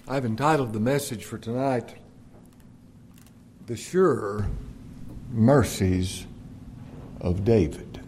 I've entitled the message for tonight, The Sure Mercies of David.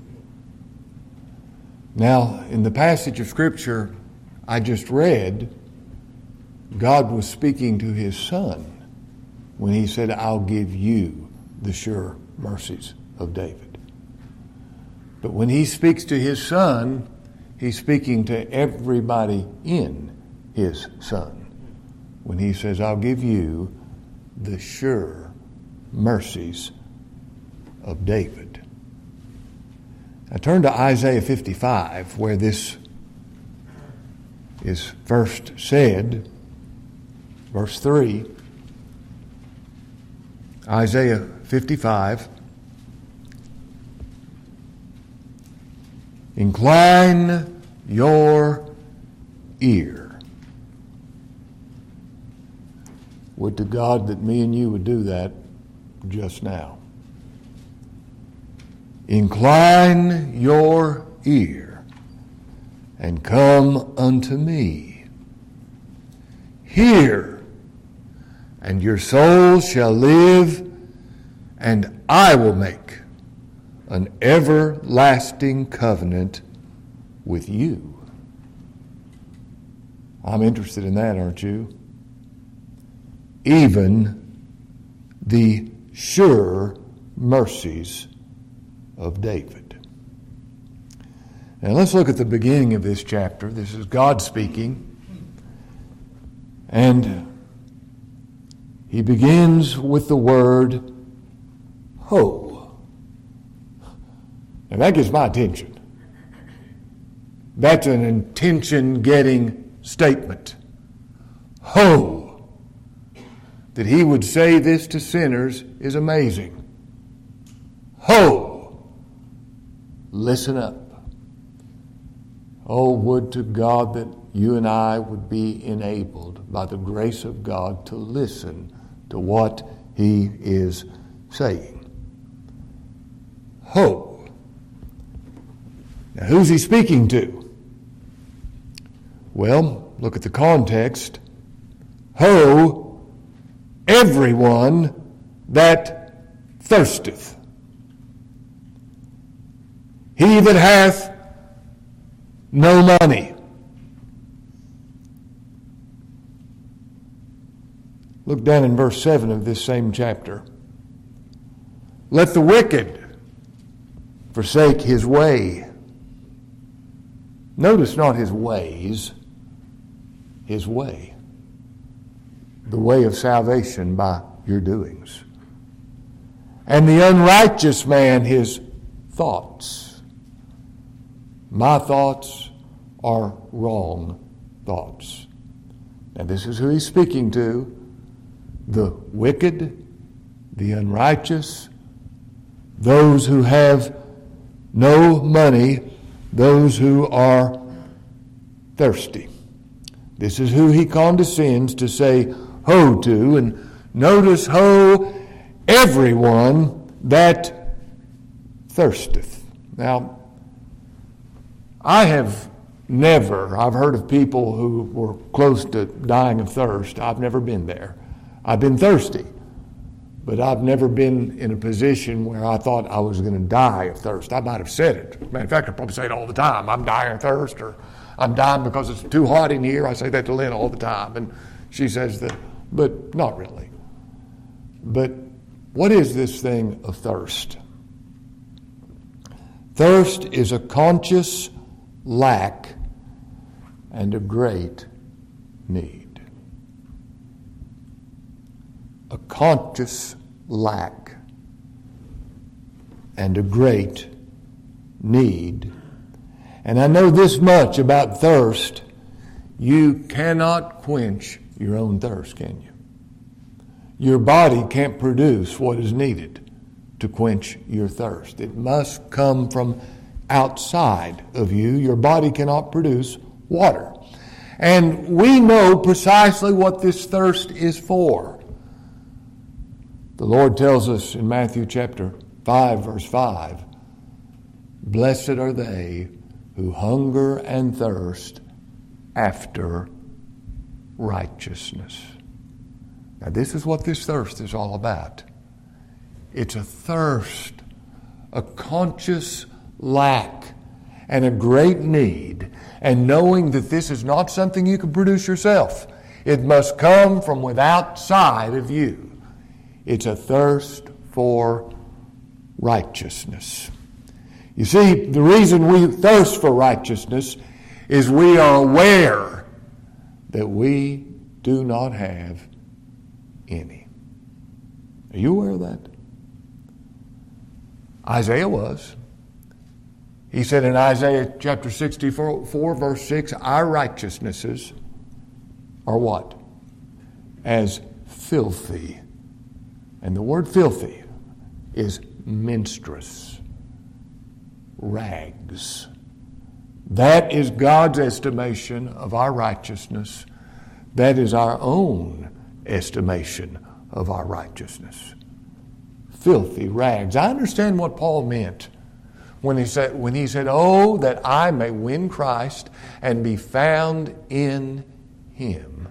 Now, in the passage of Scripture I just read, God was speaking to his Son when he said, I'll give you the sure mercies of David. But when he speaks to his Son, he's speaking to everybody in his Son. When he says, I'll give you the sure mercies of David. Now turn to Isaiah 55, where this is first said, verse 3. Isaiah 55. Incline your ear. Would to God that me and you would do that just now. Incline your ear and come unto me. Hear, and your soul shall live, and I will make an everlasting covenant with you. I'm interested in that, aren't you? Even the sure mercies of David. Now let's look at the beginning of this chapter. This is God speaking. And he begins with the word ho. Now that gets my attention. That's an attention-getting statement. Ho. That he would say this to sinners is amazing. Ho! Listen up. Oh, would to God that you and I would be enabled by the grace of God to listen to what he is saying. Ho! Now, who's he speaking to? Well, look at the context. Ho! Everyone that thirsteth. He that hath no money. Look down in verse 7 of this same chapter. Let the wicked forsake his way. Notice not his ways, his way. The way of salvation by your doings. And the unrighteous man his thoughts. My thoughts are wrong thoughts. And this is who he's speaking to. The wicked, the unrighteous, those who have no money, those who are thirsty. This is who he condescends to say ho to, and notice ho, everyone that thirsteth. Now, I've heard of people who were close to dying of thirst. I've never been there. I've been thirsty, but I've never been in a position where I thought I was going to die of thirst. I might have said it. Matter of fact, I probably say it all the time. I'm dying of thirst, or I'm dying because it's too hot in here. I say that to Lynn all the time, and she says that. But not really. But what is this thing of thirst? Thirst is a conscious lack and a great need. A conscious lack and a great need. And I know this much about thirst. You cannot quench your own thirst, can you? Your body can't produce what is needed to quench your thirst. It must come from outside of you. Your body cannot produce water. And we know precisely what this thirst is for. The Lord tells us in Matthew chapter 5, verse 5, blessed are they who hunger and thirst after righteousness. Now this is what this thirst is all about. It's a thirst, a conscious lack, and a great need, and knowing that this is not something you can produce yourself. It must come from outside of you. It's a thirst for righteousness. You see, the reason we thirst for righteousness is we are aware that we do not have any. Are you aware of that? Isaiah was. He said in Isaiah chapter 64, verse 6, our righteousnesses are what? As filthy. And the word filthy is menstruous, rags. That is God's estimation of our righteousness. That is our own estimation of our righteousness. Filthy rags. I understand what Paul meant when he said, oh, that I may win Christ and be found in Him,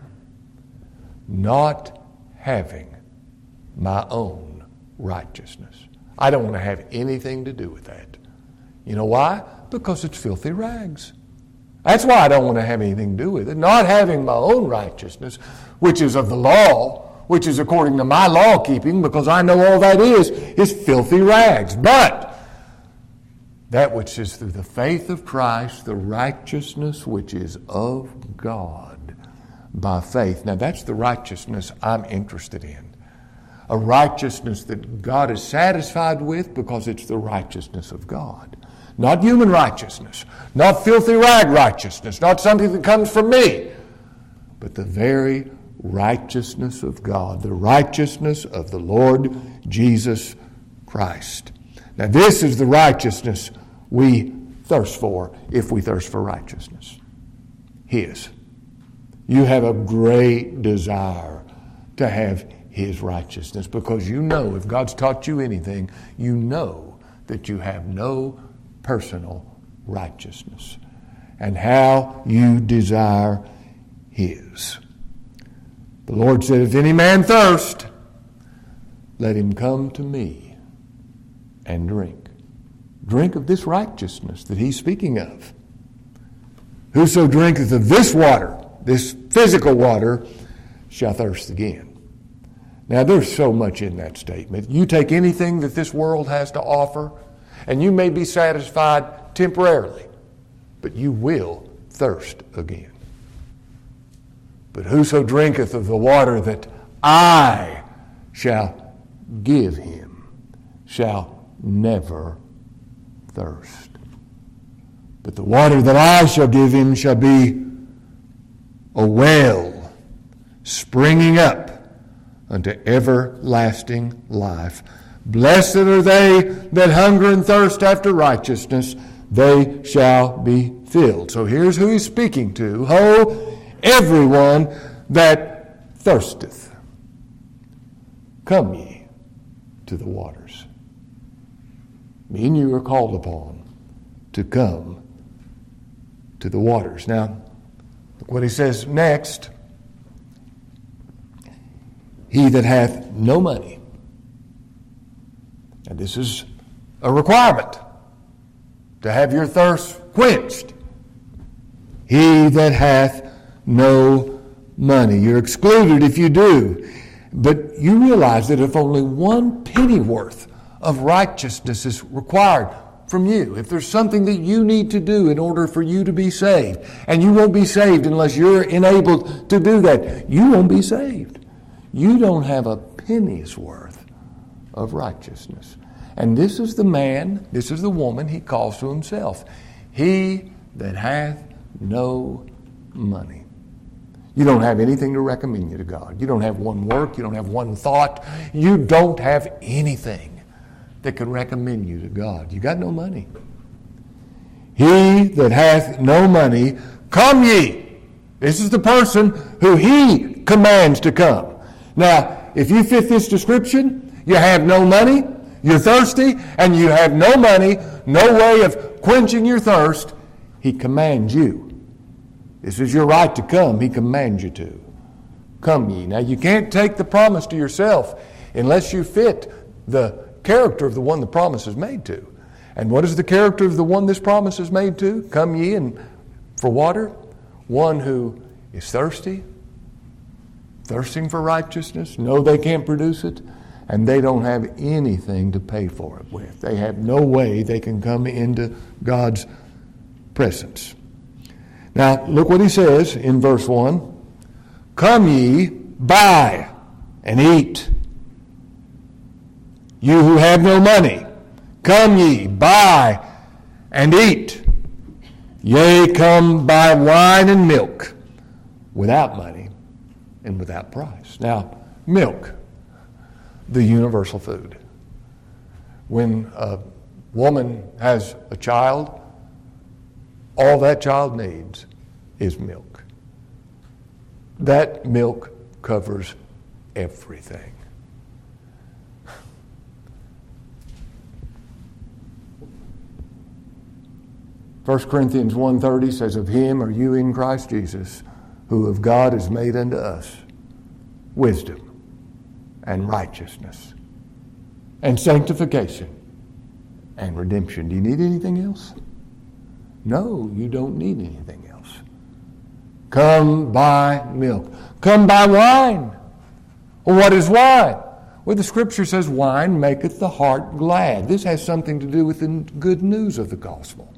not having my own righteousness. I don't want to have anything to do with that. You know why? Because it's filthy rags. That's why I don't want to have anything to do with it. Not having my own righteousness, which is of the law, which is according to my law keeping, because I know all that is filthy rags. But that which is through the faith of Christ, the righteousness which is of God by faith. Now that's the righteousness I'm interested in. A righteousness that God is satisfied with because it's the righteousness of God. Not human righteousness, not filthy rag righteousness, not something that comes from me, but the very righteousness of God, the righteousness of the Lord Jesus Christ. Now this is the righteousness we thirst for if we thirst for righteousness. His. You have a great desire to have His righteousness because you know, if God's taught you anything, you know that you have no personal righteousness and how you desire His. The Lord said, if any man thirst, let him come to me and drink. Drink of this righteousness that He's speaking of. Whoso drinketh of this water, this physical water, shall thirst again. Now there's so much in that statement. You take anything that this world has to offer, and you may be satisfied temporarily, but you will thirst again. But whoso drinketh of the water that I shall give him shall never thirst. But the water that I shall give him shall be a well springing up unto everlasting life. Blessed are they that hunger and thirst after righteousness, they shall be filled. So here's who He's speaking to. Ho, everyone that thirsteth, come ye to the waters. Me and you are called upon to come to the waters. Now, look what He says next. He that hath no money. And this is a requirement to have your thirst quenched. He that hath no money. You're excluded if you do. But you realize that if only 1 penny worth of righteousness is required from you, if there's something that you need to do in order for you to be saved, and you won't be saved unless you're enabled to do that, you won't be saved. You don't have a penny's worth of righteousness. And this is the man, this is the woman He calls to Himself. He that hath no money. You don't have anything to recommend you to God. You don't have one work. You don't have one thought. You don't have anything that can recommend you to God. You got no money. He that hath no money, come ye. This is the person who He commands to come. Now, if you fit this description, you have no money, you're thirsty, and you have no money, no way of quenching your thirst, He commands you. This is your right to come. He commands you to. come ye. Now, you can't take the promise to yourself unless you fit the character of the one the promise is made to. And what is the character of the one this promise is made to? Come ye and for water. One who is thirsty, thirsting for righteousness. No, they can't produce it. And they don't have anything to pay for it with. They have no way they can come into God's presence. Now, look what he says in verse 1. Come ye, buy and eat. You who have no money, come ye, buy and eat. Yea, come buy wine and milk without money and without price. Now, milk, the universal food. When a woman has a child, all that child needs is milk. That milk covers everything. First Corinthians 1:30 says, of him are you in Christ Jesus, who of God is made unto us wisdom and righteousness and sanctification and redemption. Do you need anything else? No, you don't need anything else. Come buy milk. Come buy wine. Well, what is wine? Well, the scripture says wine maketh the heart glad. This has something to do with the good news of the gospel.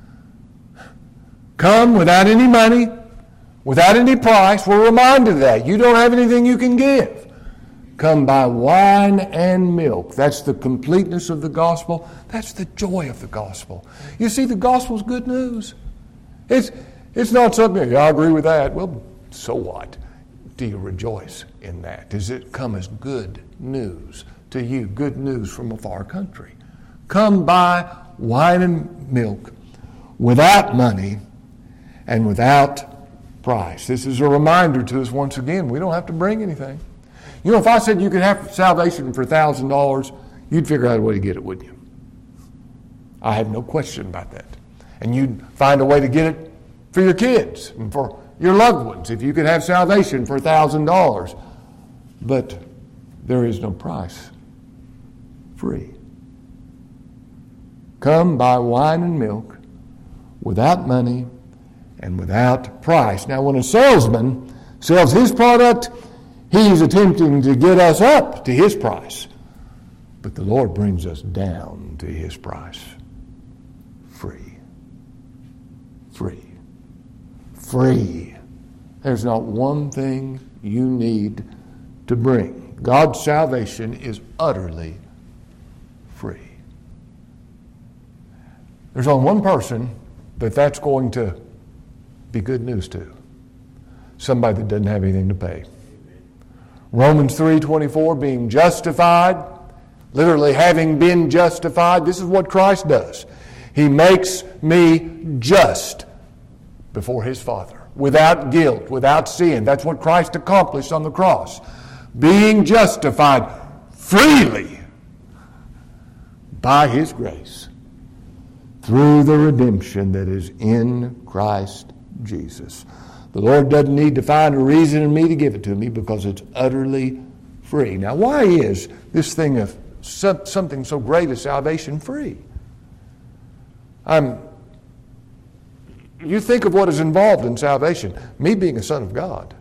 Come without any money, without any price. We're reminded of that. You don't have anything you can give. Come buy wine and milk. That's the completeness of the gospel. That's the joy of the gospel. You see, the gospel's good news. It's not something, yeah, I agree with that. Well, so what? Do you rejoice in that? Does it come as good news to you? Good news from a far country. Come buy wine and milk without money and without price. This is a reminder to us once again, we don't have to bring anything. You know, if I said you could have salvation for $1,000, you'd figure out a way to get it, wouldn't you? I have no question about that. And you'd find a way to get it for your kids and for your loved ones if you could have salvation for $1,000. But there is no price. Free. Come buy wine and milk without money and without price. Now, when a salesman sells his product, he's attempting to get us up to his price. But the Lord brings us down to his price. Free. Free. Free. There's not one thing you need to bring. God's salvation is utterly free. There's only one person that's going to be good news to. Somebody that doesn't have anything to pay. Romans 3:24, being justified, literally having been justified, this is what Christ does. He makes me just before his Father, without guilt, without sin. That's what Christ accomplished on the cross. Being justified freely by his grace through the redemption that is in Christ Jesus. The Lord doesn't need to find a reason in me to give it to me because it's utterly free. Now, why is this thing of something so great as salvation free? You think of what is involved in salvation. Me being a son of God.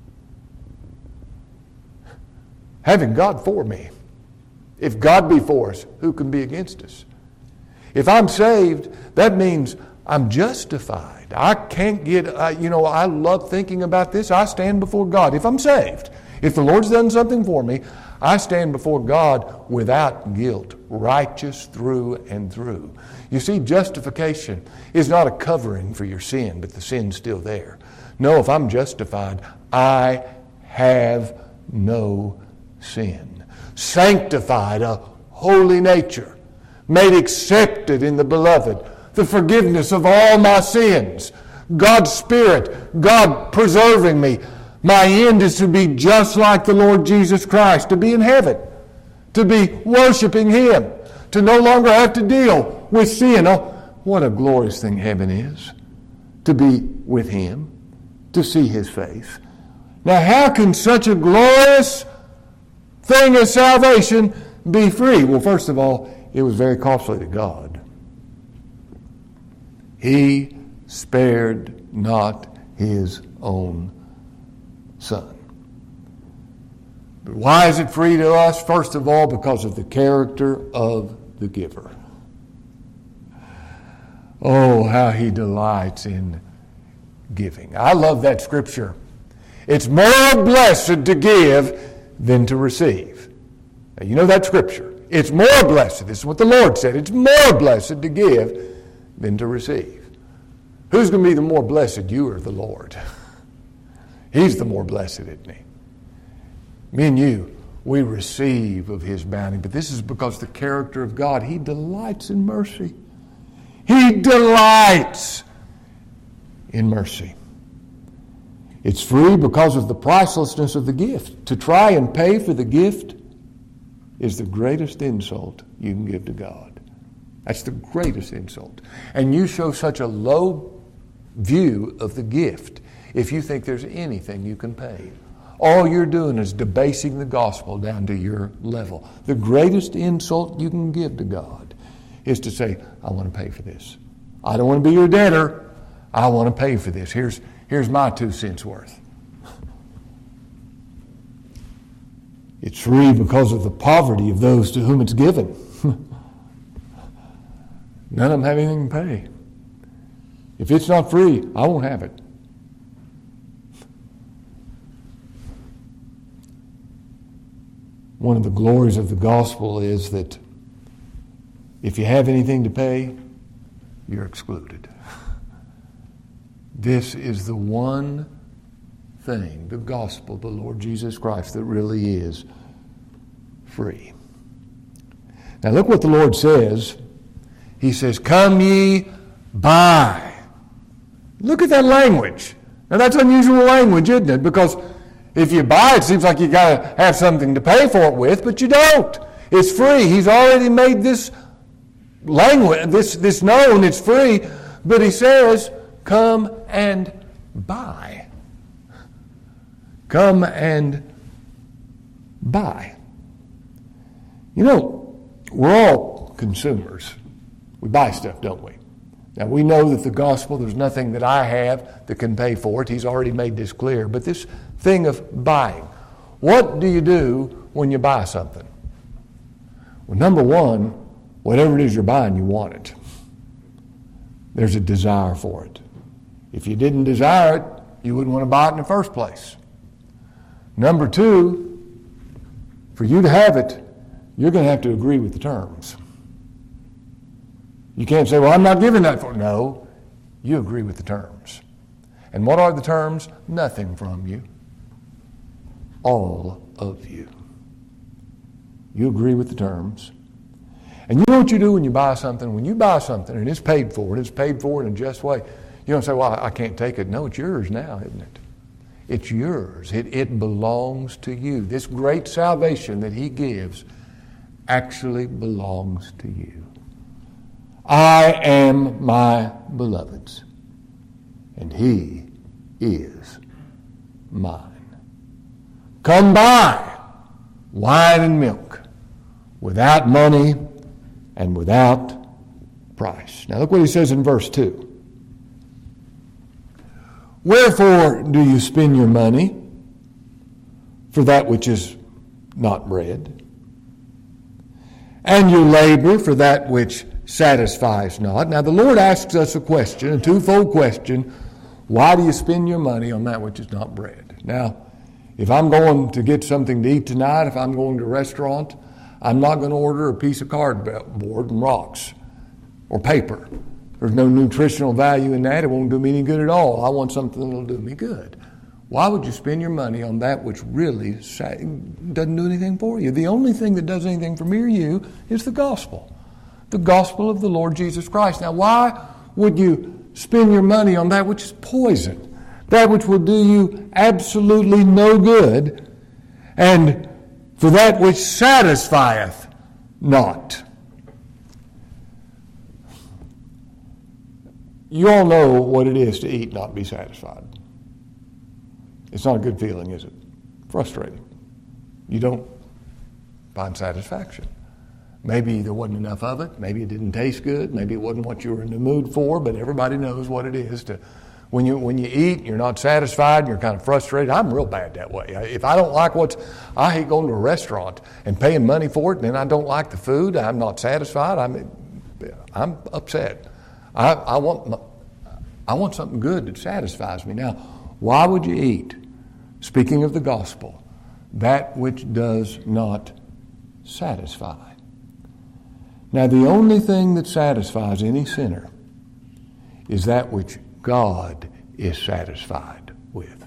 Having God for me. If God be for us, who can be against us? If I'm saved, that means I'm justified. I can't get, I love thinking about this. I stand before God. If I'm saved, if the Lord's done something for me, I stand before God without guilt, righteous through and through. You see, justification is not a covering for your sin, but the sin's still there. No, if I'm justified, I have no sin. Sanctified, a holy nature, made accepted in the beloved, the forgiveness of all my sins, God's Spirit, God preserving me. My end is to be just like the Lord Jesus Christ, to be in heaven, to be worshiping Him, to no longer have to deal with sin. Oh, what a glorious thing heaven is, to be with Him, to see His face. Now, how can such a glorious thing as salvation be free? Well, first of all, it was very costly to God. He spared not his own Son. But why is it free to us? First of all, because of the character of the giver. Oh, how he delights in giving. I love that scripture. It's more blessed to give than to receive. Now, you know that scripture. It's more blessed. This is what the Lord said. It's more blessed to give than to receive. Who's going to be the more blessed, you or the Lord? He's the more blessed, isn't he? Me and you, we receive of his bounty. But this is because the character of God, he delights in mercy. He delights in mercy. It's free because of the pricelessness of the gift. To try and pay for the gift is the greatest insult you can give to God. That's the greatest insult. And you show such a low view of the gift if you think there's anything you can pay. All you're doing is debasing the gospel down to your level. The greatest insult you can give to God is to say, I want to pay for this. I don't want to be your debtor. I want to pay for this. Here's my 2 cents worth. It's free because of the poverty of those to whom it's given. None of them have anything to pay. If it's not free, I won't have it. One of the glories of the gospel is that if you have anything to pay, you're excluded. This is the one thing, the gospel of the Lord Jesus Christ, that really is free. Now look what the Lord says. He says, come ye buy. Look at that language. Now that's unusual language, isn't it? Because if you buy, it seems like you got to have something to pay for it with, but you don't. It's free. He's already made this language, this known. It's free. But he says, come and buy. Come and buy. You know, we're all consumers. We buy stuff, don't we? Now, we know that the gospel, there's nothing that I have that can pay for it. He's already made this clear. But this thing of buying, what do you do when you buy something? Well, number one, whatever it is you're buying, you want it. There's a desire for it. If you didn't desire it, you wouldn't want to buy it in the first place. Number two, for you to have it, you're going to have to agree with the terms. You can't say, well, I'm not giving that for it. No, you agree with the terms. And what are the terms? Nothing from you. All of you. You agree with the terms. And you know what you do when you buy something? When you buy something and it's paid for, and it's paid for in a just way, you don't say, well, I can't take it. No, it's yours now, isn't it? It's yours. It belongs to you. This great salvation that he gives actually belongs to you. I am my beloved's, and he is mine. Come buy wine and milk without money and without price. Now look what he says in verse 2. Wherefore do you spend your money for that which is not bread, and your labor for that which satisfies not? Now the Lord asks us a question, a twofold question. Why do you spend your money on that which is not bread? Now, if I'm going to get something to eat tonight, if I'm going to a restaurant, I'm not going to order a piece of cardboard and rocks or paper. There's no nutritional value in that. It won't do me any good at all. I want something that will do me good. Why would you spend your money on that which really doesn't do anything for you? The only thing that does anything for me or you is the gospel. The gospel of the Lord Jesus Christ. Now, why would you spend your money on that which is poison? That which will do you absolutely no good, and for that which satisfieth not. You all know what it is to eat and not be satisfied. It's not a good feeling, is it? Frustrating. You don't find satisfaction. Maybe there wasn't enough of it. Maybe it didn't taste good. Maybe it wasn't what you were in the mood for, but everybody knows what it is to when you eat, you're not satisfied, you're kind of frustrated. I'm real bad that way. If I don't like I hate going to a restaurant and paying money for it, and then I don't like the food, I'm not satisfied, I'm upset. I want something good that satisfies me. Now, why would you eat, speaking of the gospel, that which does not satisfy? Now, the only thing that satisfies any sinner is that which God is satisfied with.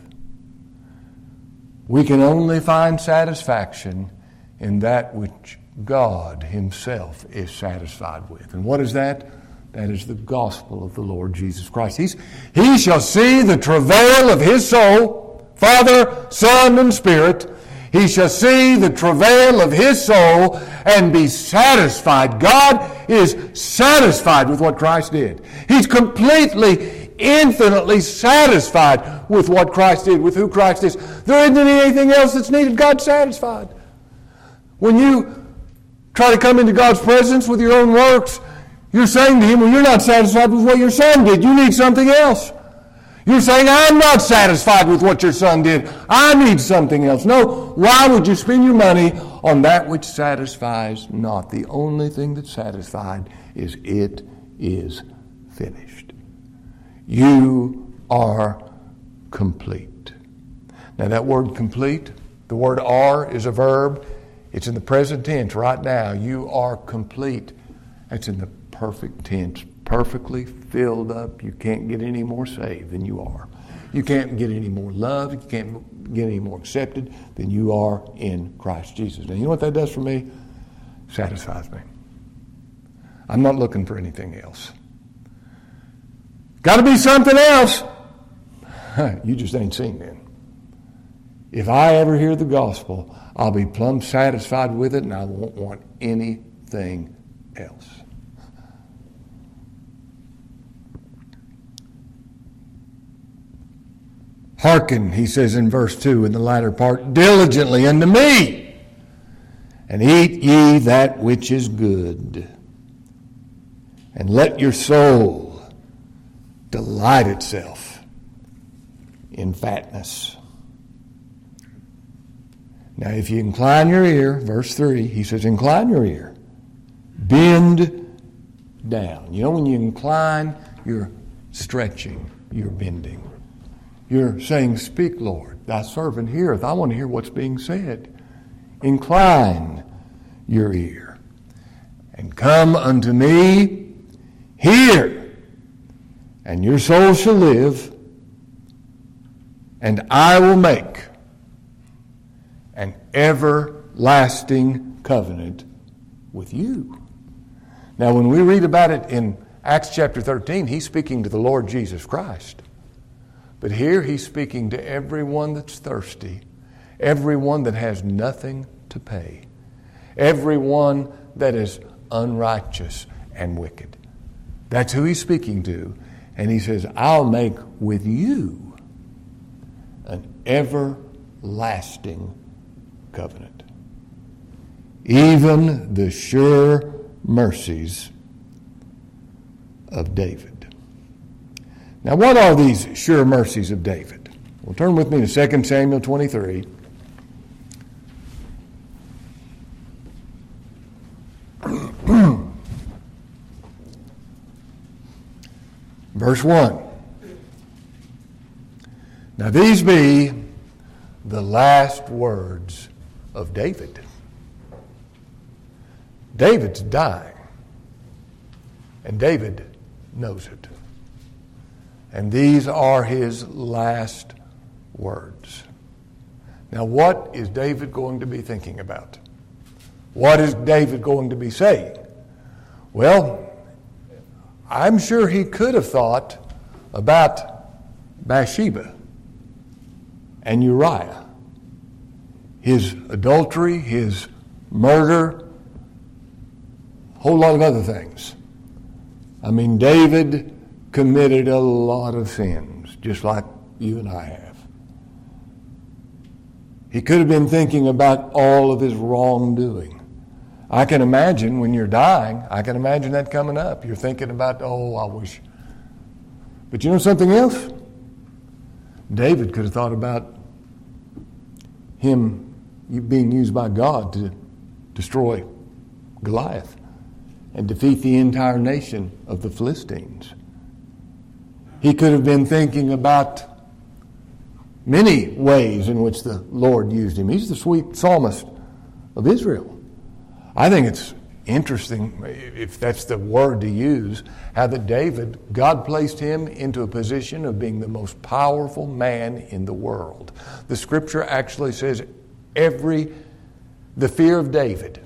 We can only find satisfaction in that which God Himself is satisfied with. And what is that? That is the gospel of the Lord Jesus Christ. He shall see the travail of His soul, Father, Son, and Spirit. He shall see the travail of His soul and be satisfied. God is satisfied with what Christ did. He's completely, infinitely satisfied with what Christ did, with who Christ is. There isn't anything else that's needed. God's satisfied. When you try to come into God's presence with your own works, you're saying to Him, well, you're not satisfied with what your Son did. You need something else. You're saying, I'm not satisfied with what your Son did. I need something else. No, why would you spend your money on that which satisfies not? The only thing that's satisfied is it is finished. You are complete. Now that word complete, the word are is a verb. It's in the present tense right now. You are complete. That's in the perfect tense. Perfectly filled up. You can't get any more saved than you are. You can't get any more loved. You can't get any more accepted than you are in Christ Jesus. Now, you know what that does for me? Satisfies me. I'm not looking for anything else. Got to be something else. You just ain't seen it. If I ever hear the gospel, I'll be plumb satisfied with it, and I won't want anything else. Hearken, he says in verse 2 in the latter part, diligently unto me, and eat ye that which is good, and let your soul delight itself in fatness. Now, if you incline your ear, verse 3, he says, incline your ear, bend down. You know, when you incline, you're stretching, you're bending. You're saying, speak, Lord, thy servant heareth. I want to hear what's being said. Incline your ear and come unto me, hear, and your soul shall live, and I will make an everlasting covenant with you. Now, when we read about it in Acts chapter 13, he's speaking to the Lord Jesus Christ. But here he's speaking to everyone that's thirsty, everyone that has nothing to pay, everyone that is unrighteous and wicked. That's who he's speaking to. And he says, I'll make with you an everlasting covenant. Even the sure mercies of David. Now, what are these sure mercies of David? Well, turn with me to 2 Samuel 23. Verse 1. Now, these be the last words of David. David's dying, and David knows it. And these are his last words. Now, what is David going to be thinking about? What is David going to be saying? Well, I'm sure he could have thought about Bathsheba and Uriah, his adultery, his murder, a whole lot of other things. I mean, David committed a lot of sins, just like you and I have. He could have been thinking about all of his wrongdoing. I can imagine when you're dying, I can imagine that coming up. You're thinking about, oh, I wish. But you know something else? David could have thought about him being used by God to destroy Goliath and defeat the entire nation of the Philistines. He could have been thinking about many ways in which the Lord used him. He's the sweet psalmist of Israel. I think it's interesting, if that's the word to use, how that David, God placed him into a position of being the most powerful man in the world. The scripture actually says the fear of David,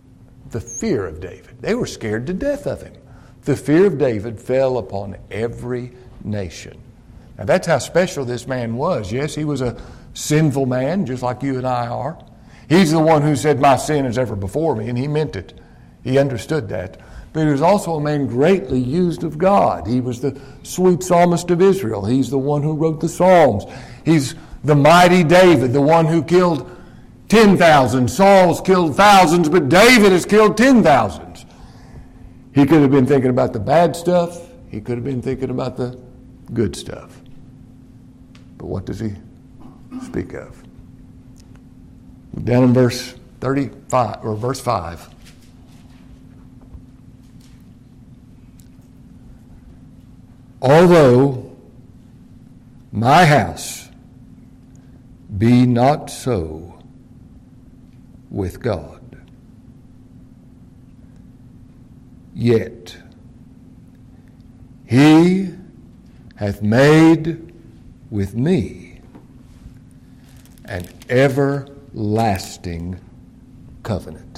they were scared to death of him. The fear of David fell upon every nation. Now that's how special this man was. Yes, he was a sinful man, just like you and I are. He's the one who said, my sin is ever before me, and he meant it. He understood that. But he was also a man greatly used of God. He was the sweet psalmist of Israel. He's the one who wrote the Psalms. He's the mighty David, the one who killed 10,000. Saul's killed thousands, but David has killed 10,000s. He could have been thinking about the bad stuff. He could have been thinking about the good stuff. But what does he speak of? Down in verse 35 or verse 5. Although my house be not so with God, yet he hath made with me an everlasting covenant,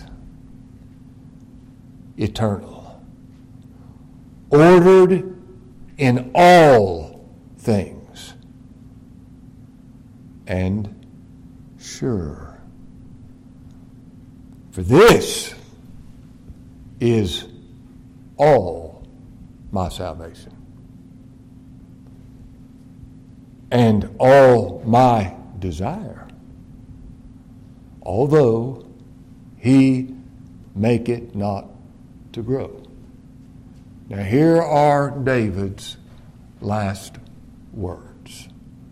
eternal, ordered in all things, and sure. For this is all my salvation and all my desire, although he make it not to grow. Now here are David's last words.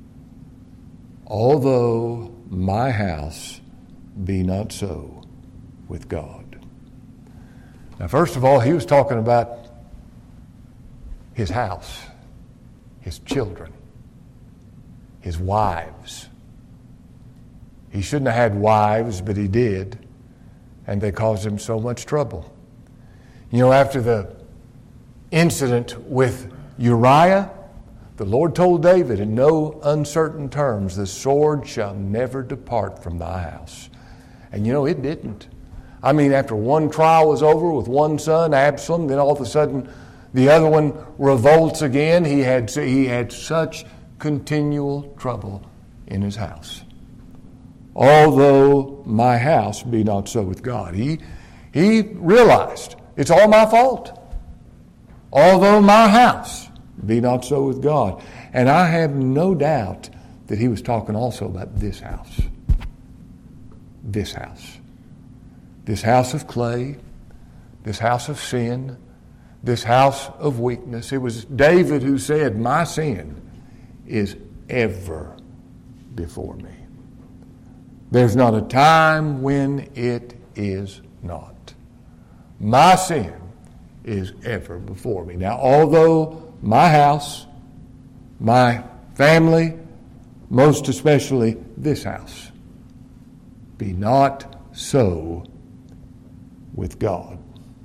Although my house be not so with God. Now first of all, he was talking about his house, his children, his wives. He shouldn't have had wives, but he did, and they caused him so much trouble. You know, after the incident with Uriah, the Lord told David in no uncertain terms, the sword shall never depart from thy house. And you know, it didn't. I mean, after one trial was over with one son, Absalom, then all of a sudden the other one revolts again. He had such continual trouble in his house. Although my house be not so with God. He realized it's all my fault. Although my house be not so with God. And I have no doubt that he was talking also about this house. This house. This house of clay. This house of sin. This house of weakness. It was David who said, my sin is ever before me. There's not a time when it is not. My sin is ever before me. Now, although my house, my family, most especially this house, be not so with God.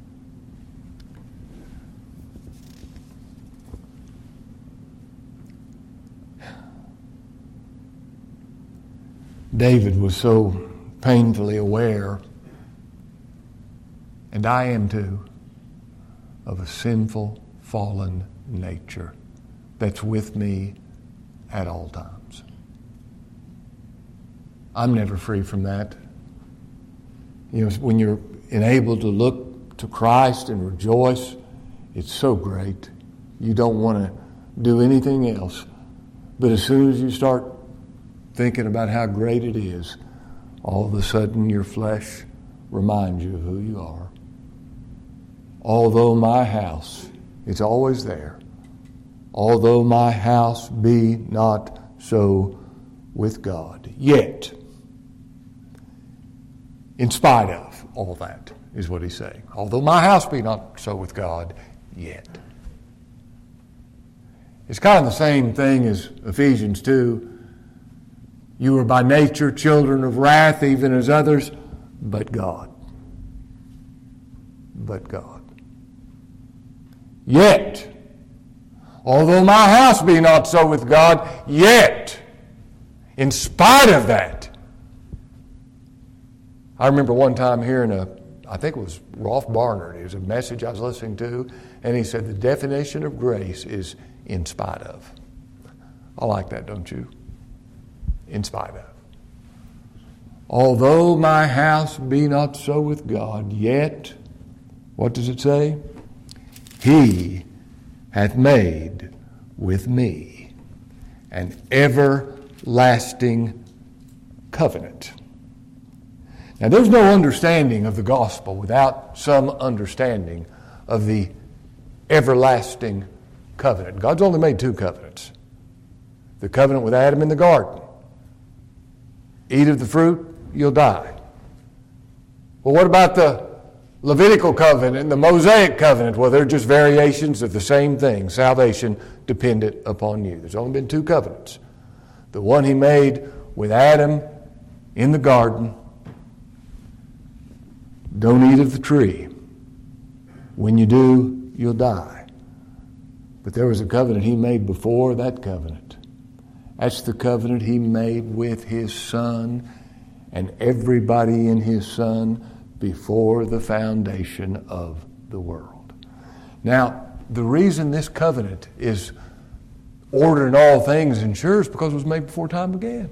David was so painfully aware, and I am too, of a sinful, fallen nature that's with me at all times. I'm never free from that. You know, when you're enabled to look to Christ and rejoice, it's so great. You don't want to do anything else. But as soon as you start thinking about how great it is, all of a sudden your flesh reminds you of who you are. Although my house, it's always there. Although my house be not so with God, yet, in spite of all that, is what he's saying. Although my house be not so with God, yet. It's kind of the same thing as Ephesians 2. You are by nature children of wrath, even as others, but God. But God. Yet, although my house be not so with God, yet, in spite of that, I remember one time hearing I think it was Rolf Barnard. It was a message I was listening to, and he said the definition of grace is in spite of. I like that, don't you? In spite of. Although my house be not so with God, yet, what does it say? He hath made with me an everlasting covenant. Now, there's no understanding of the gospel without some understanding of the everlasting covenant. God's only made two covenants. The covenant with Adam in the garden. Eat of the fruit, you'll die. Well, what about the Levitical covenant and the Mosaic covenant? Well, they're just variations of the same thing. Salvation dependent upon you. There's only been two covenants. The one he made with Adam in the garden. Don't eat of the tree. When you do, you'll die. But there was a covenant he made before that covenant. That's the covenant he made with his Son and everybody in his Son before the foundation of the world. Now, the reason this covenant is ordered in all things and sure is because it was made before time began.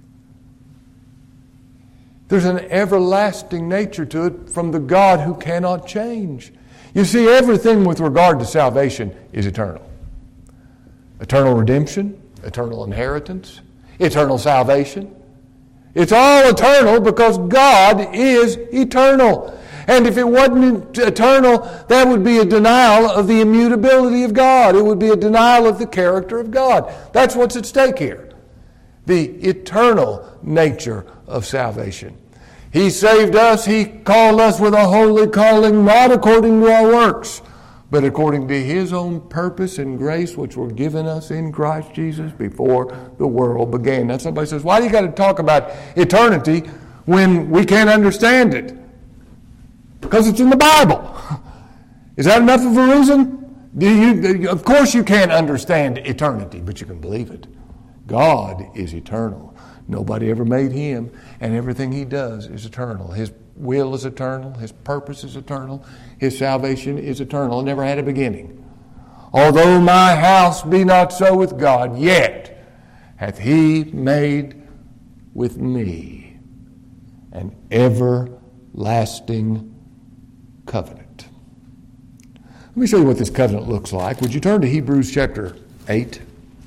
There's an everlasting nature to it from the God who cannot change. You see, everything with regard to salvation is eternal. Eternal redemption, eternal inheritance, eternal salvation. It's all eternal because God is eternal. And if it wasn't eternal, that would be a denial of the immutability of God. It would be a denial of the character of God. That's what's at stake here. The eternal nature of salvation. He saved us. He called us with a holy calling, not according to our works, but according to his own purpose and grace, which were given us in Christ Jesus before the world began. Now somebody says, why do you got to talk about eternity when we can't understand it? Because it's in the Bible. Is that enough of a reason? Of course you can't understand eternity, but you can believe it. God is eternal. Nobody ever made him, and everything he does is eternal. His will is eternal. His purpose is eternal. His salvation is eternal. It never had a beginning. Although my house be not so with God, yet hath he made with me an everlasting covenant. Let me show you what this covenant looks like. Would you turn to Hebrews chapter 8?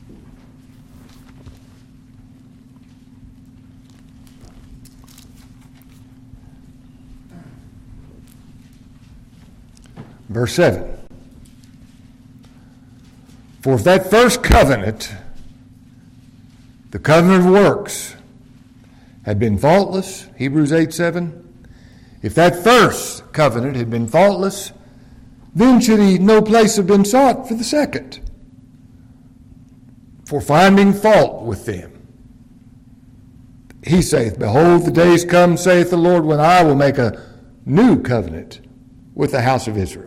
Verse 7. For if that first covenant, the covenant of works, had been faultless, Hebrews 8:7, if that first covenant had been faultless, then should no place have been sought for the second, for finding fault with them. He saith, behold, the days come, saith the Lord, when I will make a new covenant with the house of Israel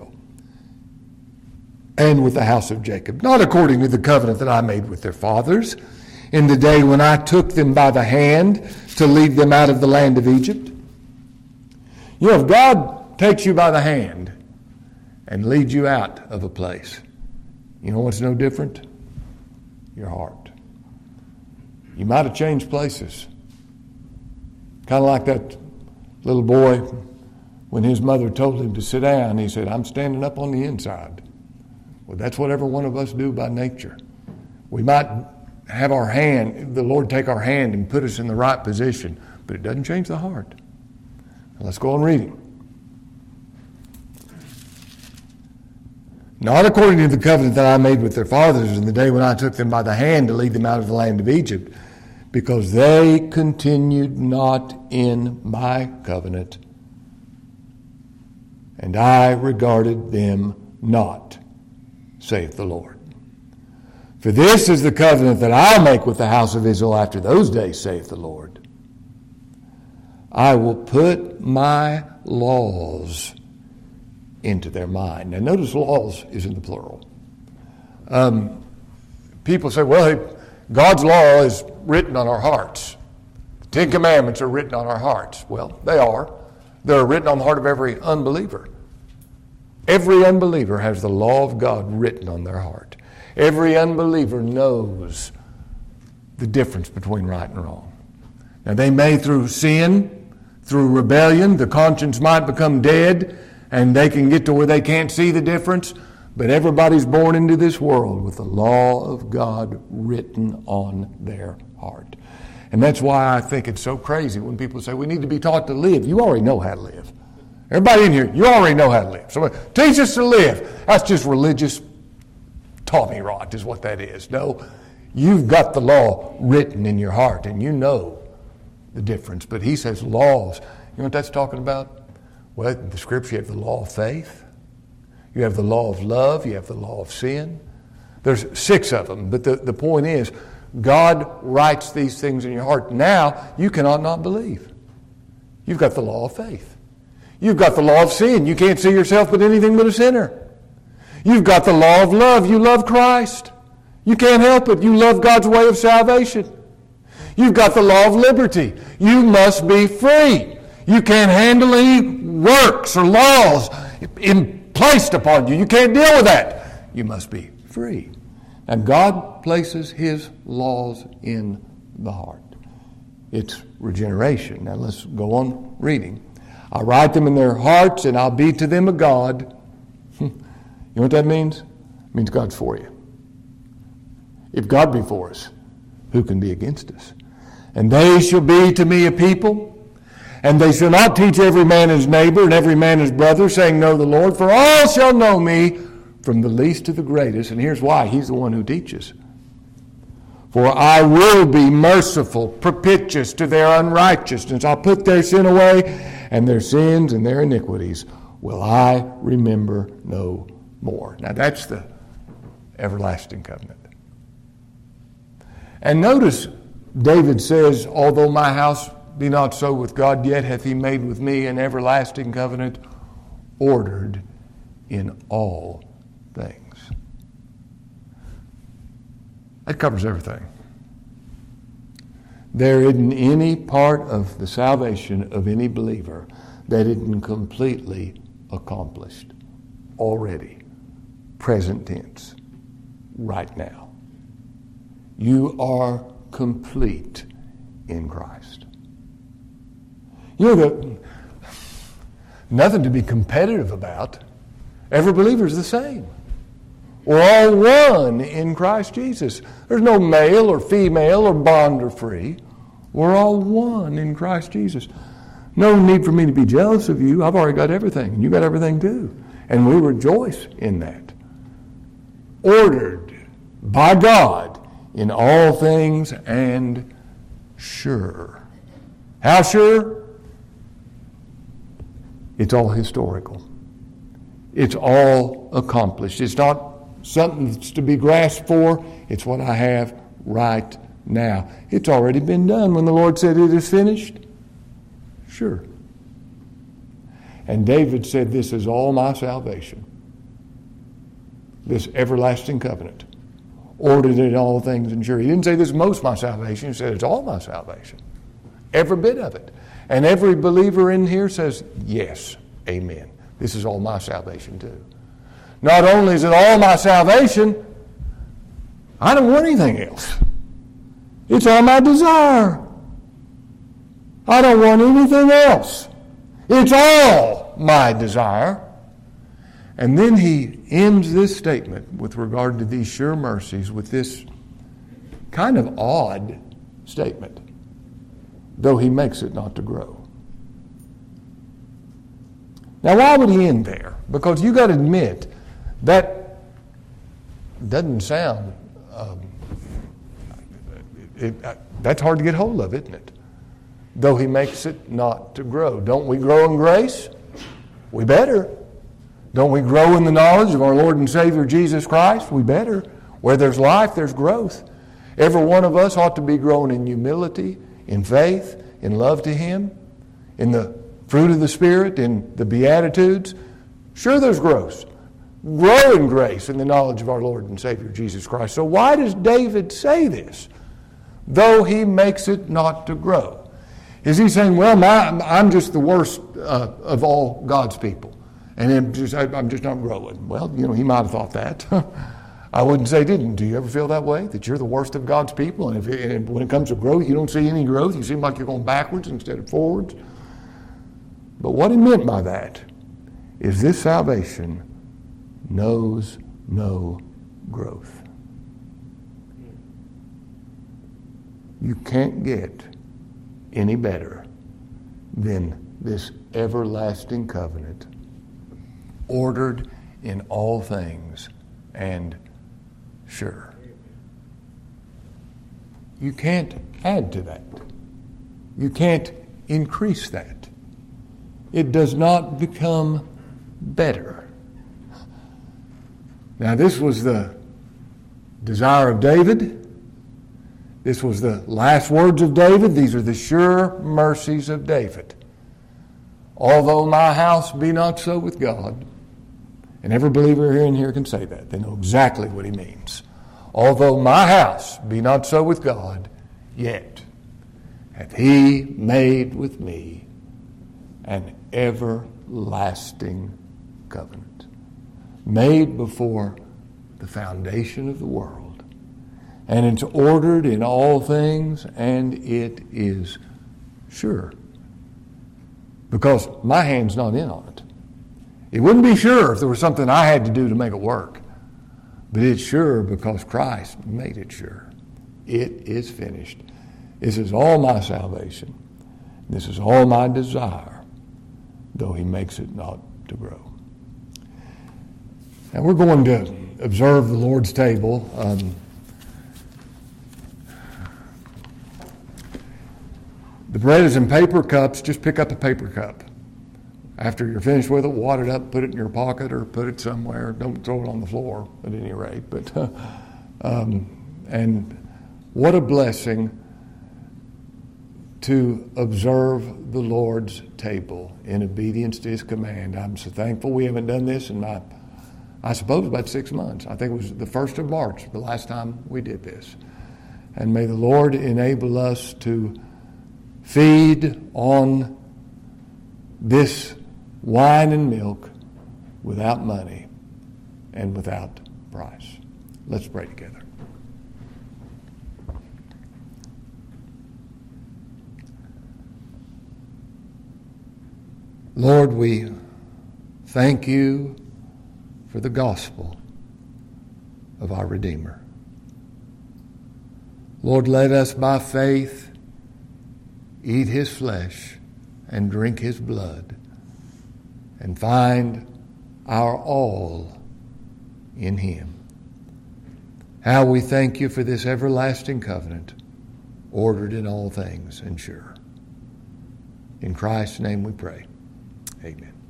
and with the house of Jacob, not according to the covenant that I made with their fathers in the day when I took them by the hand to lead them out of the land of Egypt. You know, if God takes you by the hand and leads you out of a place, you know what's no different? Your heart. You might have changed places. Kind of like that little boy when his mother told him to sit down, he said, I'm standing up on the inside. Well, that's what every one of us do by nature. We might have our hand, the Lord take our hand and put us in the right position, but it doesn't change the heart. Now let's go on reading. Not according to the covenant that I made with their fathers in the day when I took them by the hand to lead them out of the land of Egypt, because they continued not in my covenant, and I regarded them not, saith the Lord. For this is the covenant that I'll make with the house of Israel after those days, saith the Lord. I will put my laws into their mind. Now notice laws is in the plural. People say, well, God's law is written on our hearts. The Ten Commandments are written on our hearts. Well, they are. They're written on the heart of every unbeliever. Every unbeliever has the law of God written on their heart. Every unbeliever knows the difference between right and wrong. Now they may, through sin, through rebellion, the conscience might become dead, and they can get to where they can't see the difference, but everybody's born into this world with the law of God written on their heart. And that's why I think it's so crazy when people say we need to be taught to live. You already know how to live. Everybody in here, you already know how to live. So teach us to live. That's just religious Tommy rot is what that is. No, you've got the law written in your heart, and you know the difference. But he says laws. You know what that's talking about? Well, in the Scripture, you have the law of faith. You have the law of love. You have the law of sin. There's 6 of them. But the point is, God writes these things in your heart. Now, you cannot not believe. You've got the law of faith. You've got the law of sin. You can't see yourself but anything but a sinner. You've got the law of love. You love Christ. You can't help it. You love God's way of salvation. You've got the law of liberty. You must be free. You can't handle any works or laws placed upon you. You can't deal with that. You must be free. And God places His laws in the heart. It's regeneration. Now let's go on reading. I'll write them in their hearts, and I'll be to them a God. You know what that means? It means God's for you. If God be for us, who can be against us? And they shall be to me a people, and they shall not teach every man his neighbor and every man his brother, saying, Know the Lord, for all shall know me, from the least to the greatest. And here's why. He's the one who teaches. For I will be merciful, propitious to their unrighteousness. I'll put their sin away, and their sins and their iniquities will I remember no more. Now that's the everlasting covenant. And notice David says, although my house be not so with God, yet hath he made with me an everlasting covenant, ordered in all things. That covers everything. There isn't any part of the salvation of any believer that isn't completely accomplished already. Present tense. Right now. You are complete in Christ. You know, nothing to be competitive about. Every believer is the same. We're all one in Christ Jesus. There's no male or female or bond or free. We're all one in Christ Jesus. No need for me to be jealous of you. I've already got everything, and you got everything too. And we rejoice in that. Ordered by God in all things and sure. How sure? It's all historical. It's all accomplished. It's not something that's to be grasped for. It's what I have right now. It's already been done. When the Lord said it is finished, sure. And David said, this is all my salvation. This everlasting covenant. Ordered in all things and sure. He didn't say this is most my salvation. He said it's all my salvation. Every bit of it. And every believer in here says, yes, amen. This is all my salvation too. Not only is it all my salvation, I don't want anything else. It's all my desire. I don't want anything else. It's all my desire. And then he ends this statement with regard to these sure mercies with this kind of odd statement. though he makes it not to grow. Now, why would he end there? Because you got to admit that doesn't sound. That's hard to get hold of, isn't it? Though he makes it not to grow. Don't we grow in grace? We better. Don't we grow in the knowledge of our Lord and Savior Jesus Christ? We better. Where there's life, there's growth. Every one of us ought to be growing in humility, in faith, in love to Him, in the fruit of the Spirit, in the Beatitudes. Sure, there's growth. Grow in grace in the knowledge of our Lord and Savior Jesus Christ. So why does David say this? Though he makes it not to grow. Is he saying, well, I'm just the worst of all God's people, and I'm just not growing? Well, he might have thought that. I wouldn't say didn't. Do you ever feel that way, that you're the worst of God's people, and when it comes to growth, you don't see any growth? You seem like you're going backwards instead of forwards? But what he meant by that is this salvation knows no growth. You can't get any better than this everlasting covenant, ordered in all things and sure. You can't add to that. You can't increase that. It does not become better. Now, this was the desire of David. This was the last words of David. These are the sure mercies of David. Although my house be not so with God, and every believer here in here can say that. They know exactly what he means. Although my house be not so with God, yet hath he made with me an everlasting covenant, made before the foundation of the world. And it's ordered in all things, and it is sure. Because my hand's not in on it. It wouldn't be sure if there was something I had to do to make it work. But it's sure because Christ made it sure. It is finished. This is all my salvation. This is all my desire, though he makes it not to grow. Now we're going to observe the Lord's table. The bread is in paper cups. Just pick up a paper cup. After you're finished with it, wad it up, put it in your pocket or put it somewhere. Don't throw it on the floor at any rate. But and what a blessing to observe the Lord's table in obedience to his command. I'm so thankful we haven't done this in I suppose about 6 months. I think it was the 1st of March, the last time we did this. And may the Lord enable us to feed on this wine and milk without money and without price. Let's pray together. Lord, we thank you for the gospel of our Redeemer. Lord, let us by faith eat his flesh and drink his blood and find our all in him. How we thank you for this everlasting covenant, ordered in all things and sure. In Christ's name we pray. Amen.